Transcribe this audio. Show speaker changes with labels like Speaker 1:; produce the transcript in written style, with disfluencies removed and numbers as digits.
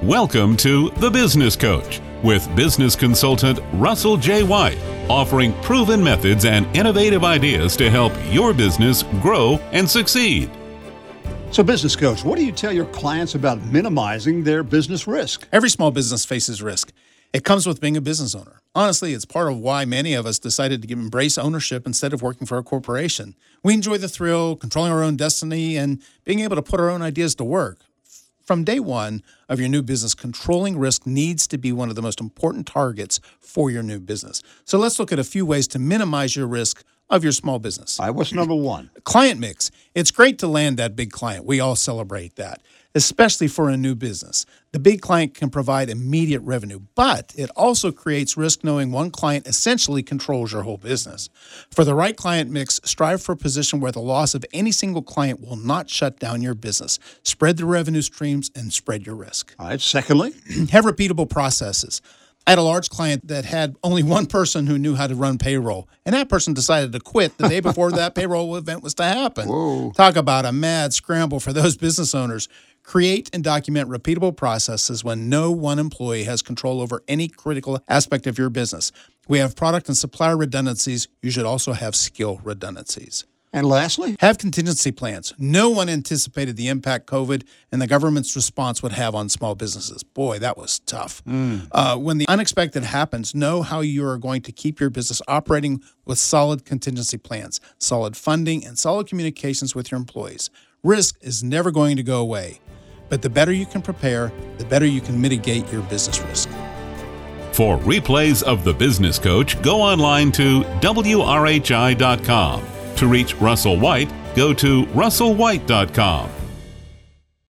Speaker 1: Welcome to The Business Coach with business consultant Russell J. White, offering proven methods and innovative ideas to help your business grow and succeed.
Speaker 2: So, Business Coach, what do you tell your clients about minimizing their business risk?
Speaker 3: Every small business faces risk. It comes with being a business owner. Honestly, it's part of why many of us decided to embrace ownership instead of working for a corporation. We enjoy the thrill, controlling our own destiny, and being able to put our own ideas to work. From day one of your new business, controlling risk needs to be one of the most important targets for your new business. So let's look at a few ways to minimize your risk of your small business.
Speaker 2: What's number one?
Speaker 3: Client mix. It's great to land that big client. We all celebrate that, especially for a new business. The big client can provide immediate revenue, but it also creates risk knowing one client essentially controls your whole business. For the right client mix, strive for a position where the loss of any single client will not shut down your business. Spread the revenue streams and spread your risk.
Speaker 2: All right. Secondly,
Speaker 3: have repeatable processes. I had a large client that had only one person who knew how to run payroll, and that person decided to quit the day before that payroll event was to happen.
Speaker 2: Whoa.
Speaker 3: Talk about a mad scramble for those business owners. Create and document repeatable processes when no one employee has control over any critical aspect of your business. We have product and supplier redundancies. You should also have skill redundancies.
Speaker 2: And lastly,
Speaker 3: have contingency plans. No one anticipated the impact COVID and the government's response would have on small businesses. Boy, that was tough. When the unexpected happens, know how you are going to keep your business operating with solid contingency plans, solid funding, and solid communications with your employees. Risk is never going to go away, but the better you can prepare, the better you can mitigate your business risk.
Speaker 1: For replays of The Business Coach, go online to WRHI.com. To reach Russell White, go to russellwhite.com.